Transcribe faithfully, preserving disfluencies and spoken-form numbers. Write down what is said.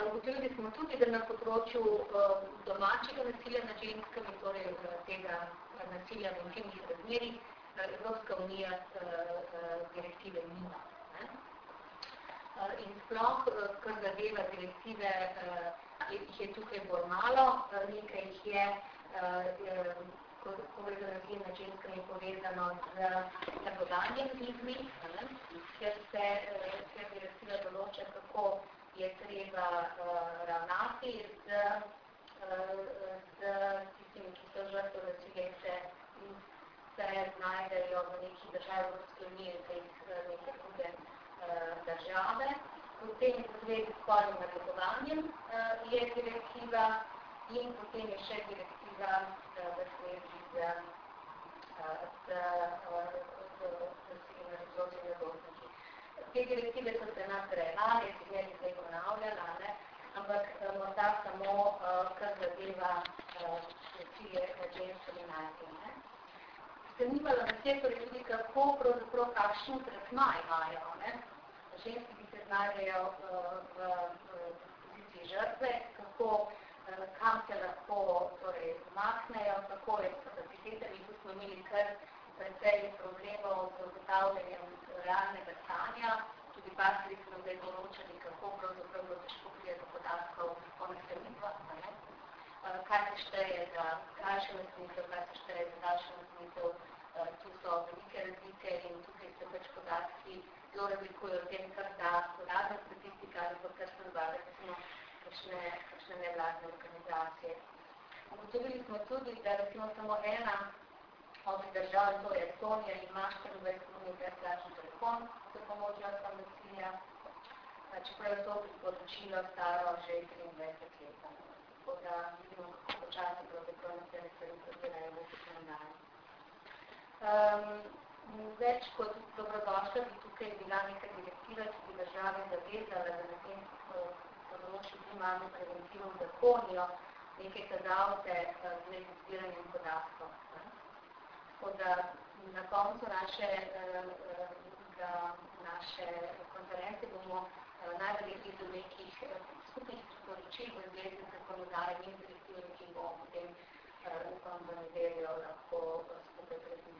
Ugotovili smo tudi, da na področju domačega nasilja nad ženskami, torej tega nasilja v intimnih razmerih, Evropska unija direktive nima. In sploh, kar zadeva direktive, jih je tukaj bolj malo, nekaj jih je, ko gre za nasilje nad ženskami povezano z trgovanjem z ljudmi, ker se direktiva določa, kako je treba ravnati z tistimi, ki so žrtve nasilja in se znajdejo v neki državi Evropske unije, se jih neke druge države. Potem v zvezi s spolnim nadlegovanjem je direktiva in potem je še direktiva v zvezi z nasiljem nad otročjimi mladostniki. Te direktive so se nas rejale, jaz jih ne bi zdaj ponavljala, ne? Ampak morda samo, kar zadeva nasilje nad ženskami najprej. Zanimalo nas je torej tudi, kako pravzaprav kakšen tretma imajo, ne? Ženski, ki se znajdejo v poziciji žrtve, kako, kam se lahko torej umaknejo, kako je s kapacitetami, tu smo imeli kar precej problemov z ugotavljanjem realnega stanja, tudi partneri smo zdaj določali, kako pravzaprav bo težko pride do podatkov o naslednitvah, kaj se šteje za krajšo naslednitev, kaj se šteje za daljšo naslednitev, tu so velike razlike in tukaj se pač podatki zelo razlikujejo o tem, kar da uradna statistika ali pa kar se nabavlja, recimo, kakšne nevladne organizacije. Ugotovili smo tudi, da recimo samo ena od držav, to je Estonija, ima štiriindvajset milijonov brezplačni telefon za pomoč žrtvam nasilja, čeprav je to priporočilo staro že triindvajset let. Tako da vidimo, kako počasi pravzaprav na te stvari prodirajo v zakonodaji. Več kot dobrodošla bi tukaj bila neka direktiva, ki bi države zavezala, da na tem področju primarno preventivo zakonijo neke kazalce z zbiranjem podatkov. Tako da na koncu naše, naše konference bomo najverjetneje do nekih skupnih priporočil v zvezi z zakonodajami in direktivami, ki bomo potem upam v nedeljo lahko skupaj predstavili.